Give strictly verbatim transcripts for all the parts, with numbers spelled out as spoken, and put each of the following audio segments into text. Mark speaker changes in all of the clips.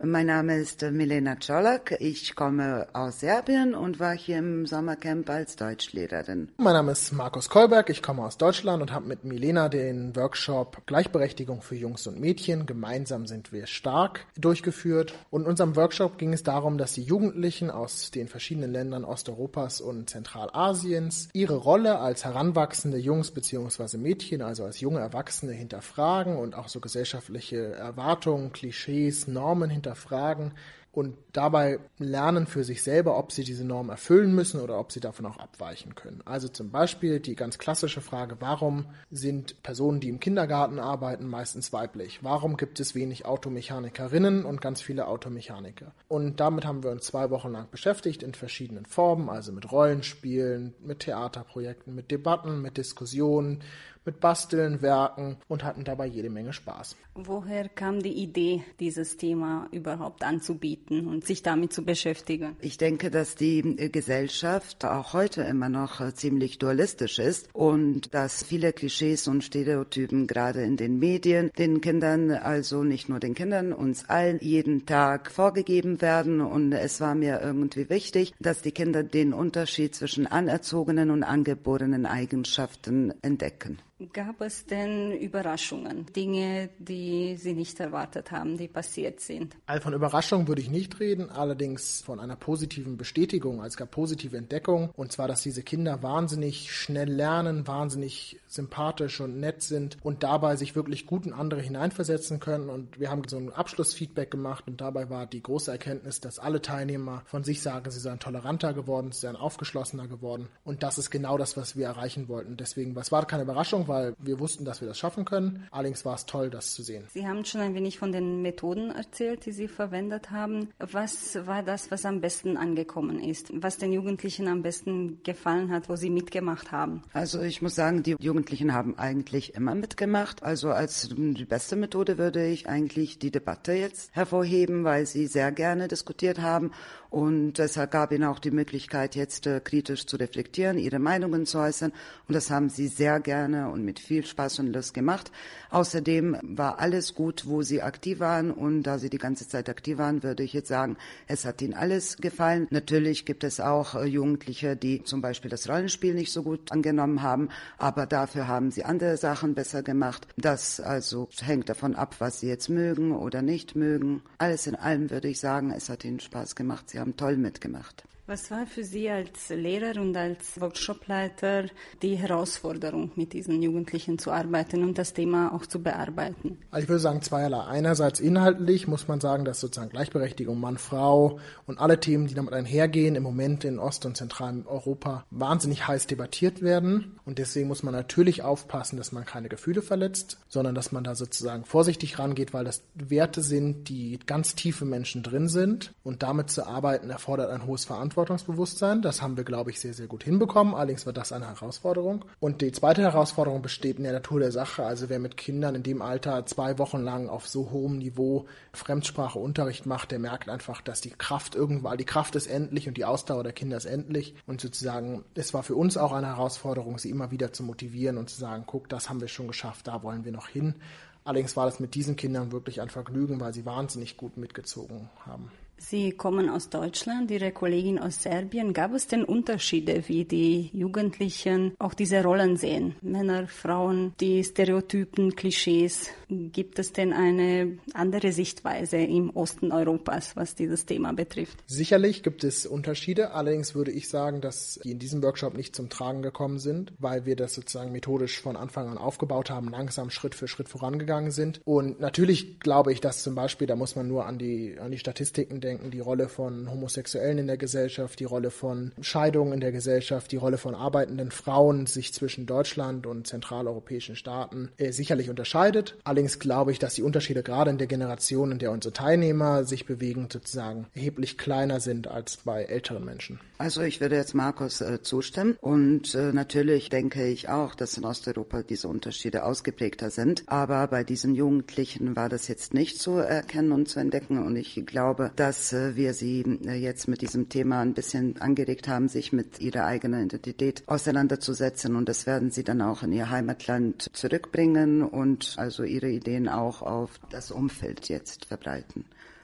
Speaker 1: Mein Name ist Milena Čolak. Ich komme aus Serbien und war hier im Sommercamp als Deutschlehrerin.
Speaker 2: Mein Name ist Markus Kolberg. Ich komme aus Deutschland und habe mit Milena den Workshop Gleichberechtigung für Jungs und Mädchen, gemeinsam sind wir stark, durchgeführt. Und in unserem Workshop ging es darum, dass die Jugendlichen aus den verschiedenen Ländern Osteuropas und Zentralasiens ihre Rolle als heranwachsende Jungs bzw. Mädchen, also als junge Erwachsene, hinterfragen und auch so gesellschaftliche Erwartungen, Klischees, Normen hinterfragen. Fragen und dabei lernen für sich selber, ob sie diese Norm erfüllen müssen oder ob sie davon auch abweichen können. Also zum Beispiel die ganz klassische Frage, warum sind Personen, die im Kindergarten arbeiten, meistens weiblich? Warum gibt es wenig Automechanikerinnen und ganz viele Automechaniker? Und damit haben wir uns zwei Wochen lang beschäftigt in verschiedenen Formen, also mit Rollenspielen, mit Theaterprojekten, mit Debatten, mit Diskussionen, mit Basteln, Werken und hatten dabei jede Menge Spaß.
Speaker 3: Woher kam die Idee, dieses Thema überhaupt anzubieten und sich damit zu beschäftigen?
Speaker 1: Ich denke, dass die Gesellschaft auch heute immer noch ziemlich dualistisch ist und dass viele Klischees und Stereotypen gerade in den Medien den Kindern, also nicht nur den Kindern, uns allen jeden Tag vorgegeben werden. Und es war mir irgendwie wichtig, dass die Kinder den Unterschied zwischen anerzogenen und angeborenen Eigenschaften entdecken.
Speaker 3: Gab es denn Überraschungen, Dinge, die Sie nicht erwartet haben, die passiert sind?
Speaker 2: Also von Überraschung würde ich nicht reden, allerdings von einer positiven Bestätigung. Also es gab positive Entdeckungen, und zwar, dass diese Kinder wahnsinnig schnell lernen, wahnsinnig sympathisch und nett sind und dabei sich wirklich gut in andere hineinversetzen können. Und wir haben so ein Abschlussfeedback gemacht und dabei war die große Erkenntnis, dass alle Teilnehmer von sich sagen, sie seien toleranter geworden, sie seien aufgeschlossener geworden. Und das ist genau das, was wir erreichen wollten. Deswegen, es war keine Überraschung, weil wir wussten, dass wir das schaffen können. Allerdings war es toll, das zu sehen.
Speaker 3: Sie haben schon ein wenig von den Methoden erzählt, die Sie verwendet haben. Was war das, was am besten angekommen ist? Was den Jugendlichen am besten gefallen hat, wo Sie mitgemacht haben?
Speaker 1: Also ich muss sagen, die Jugendlichen haben eigentlich immer mitgemacht. Also als die beste Methode würde ich eigentlich die Debatte jetzt hervorheben, weil sie sehr gerne diskutiert haben. Und deshalb gab ihnen auch die Möglichkeit, jetzt äh, kritisch zu reflektieren, ihre Meinungen zu äußern. Und das haben sie sehr gerne und mit viel Spaß und Lust gemacht. Außerdem war alles gut, wo sie aktiv waren. Und da sie die ganze Zeit aktiv waren, würde ich jetzt sagen, es hat ihnen alles gefallen. Natürlich gibt es auch äh, Jugendliche, die zum Beispiel das Rollenspiel nicht so gut angenommen haben. Aber dafür haben sie andere Sachen besser gemacht. Das also hängt davon ab, was sie jetzt mögen oder nicht mögen. Alles in allem würde ich sagen, es hat ihnen Spaß gemacht. Sie haben toll mitgemacht.
Speaker 3: Was war für Sie als Lehrer und als Workshopleiter die Herausforderung, mit diesen Jugendlichen zu arbeiten und das Thema auch zu bearbeiten?
Speaker 2: Also ich würde sagen zweierlei. Einerseits inhaltlich muss man sagen, dass sozusagen Gleichberechtigung Mann, Frau und alle Themen, die damit einhergehen, im Moment in Ost- und Zentraleuropa wahnsinnig heiß debattiert werden. Und deswegen muss man natürlich aufpassen, dass man keine Gefühle verletzt, sondern dass man da sozusagen vorsichtig rangeht, weil das Werte sind, die ganz tief im Menschen drin sind. Und damit zu arbeiten erfordert ein hohes Verantwortungsbewusstsein. Verantwortungsbewusstsein. Das haben wir, glaube ich, sehr, sehr gut hinbekommen. Allerdings war das eine Herausforderung. Und die zweite Herausforderung besteht in der Natur der Sache. Also wer mit Kindern in dem Alter zwei Wochen lang auf so hohem Niveau Fremdspracheunterricht macht, der merkt einfach, dass die Kraft irgendwann, die Kraft ist endlich und die Ausdauer der Kinder ist endlich. Und sozusagen, es war für uns auch eine Herausforderung, sie immer wieder zu motivieren und zu sagen, guck, das haben wir schon geschafft, da wollen wir noch hin. Allerdings war das mit diesen Kindern wirklich ein Vergnügen, weil sie wahnsinnig gut mitgezogen haben.
Speaker 3: Sie kommen aus Deutschland, Ihre Kollegin aus Serbien. Gab es denn Unterschiede, wie die Jugendlichen auch diese Rollen sehen? Männer, Frauen, die Stereotypen, Klischees. Gibt es denn eine andere Sichtweise im Osten Europas, was dieses Thema betrifft?
Speaker 2: Sicherlich gibt es Unterschiede. Allerdings würde ich sagen, dass die in diesem Workshop nicht zum Tragen gekommen sind, weil wir das sozusagen methodisch von Anfang an aufgebaut haben, langsam Schritt für Schritt vorangegangen sind. Und natürlich glaube ich, dass zum Beispiel, da muss man nur an die, an die Statistiken denken, die Rolle von Homosexuellen in der Gesellschaft, die Rolle von Scheidungen in der Gesellschaft, die Rolle von arbeitenden Frauen sich zwischen Deutschland und zentraleuropäischen Staaten äh, sicherlich unterscheidet. Allerdings glaube ich, dass die Unterschiede gerade in der Generation, in der unsere Teilnehmer sich bewegen, sozusagen erheblich kleiner sind als bei älteren Menschen.
Speaker 1: Also ich würde jetzt Markus äh, zustimmen und äh, natürlich denke ich auch, dass in Osteuropa diese Unterschiede ausgeprägter sind, aber bei diesen Jugendlichen war das jetzt nicht zu erkennen und zu entdecken und ich glaube, dass wir sie jetzt mit diesem Thema ein bisschen angeregt haben, sich mit ihrer eigenen Identität auseinanderzusetzen und das werden sie dann auch in ihr Heimatland zurückbringen und also ihre Ideen auch auf das Umfeld jetzt verbreiten.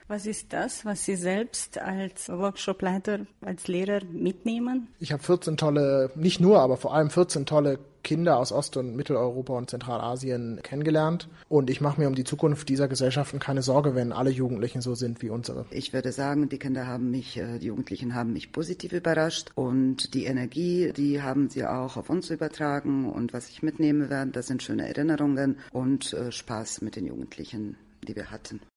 Speaker 3: Was ist das, was Sie selbst als Workshopleiter, als Lehrer mitnehmen?
Speaker 2: Ich habe vierzehn tolle, nicht nur, aber vor allem vierzehn tolle Kinder aus Ost- und Mitteleuropa und Zentralasien kennengelernt. Und ich mache mir um die Zukunft dieser Gesellschaften keine Sorge, wenn alle Jugendlichen so sind wie unsere.
Speaker 1: Ich würde sagen, die Kinder haben mich, die Jugendlichen haben mich positiv überrascht. Und die Energie, die haben sie auch auf uns übertragen. Und was ich mitnehmen werde, das sind schöne Erinnerungen und Spaß mit den Jugendlichen, die wir hatten.